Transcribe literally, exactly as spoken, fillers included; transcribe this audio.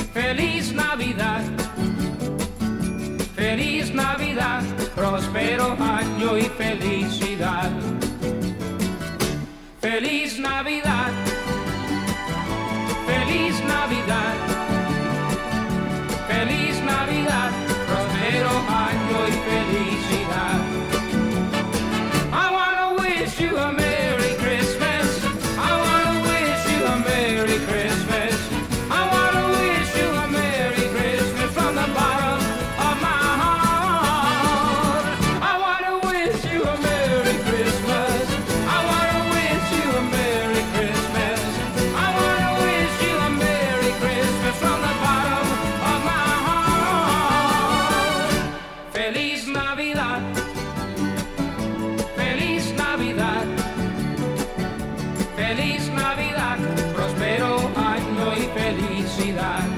Feliz Navidad, feliz Navidad, próspero año y felicidad. Feliz Navidad, feliz Navidad, feliz Navidad, próspero año y felicidad. I wanna wish you a Merry Christmas. I wanna wish you a Merry Christmas. I wanna wish you a Merry Christmas from the bottom of my heart. I wanna wish you a Merry Christmas. I wanna wish you a Merry Christmas. I wanna wish you a Merry Christmas from the bottom of my heart. Feliz Navidad, feliz Navidad, feliz Navidad, próspero año y felicidad.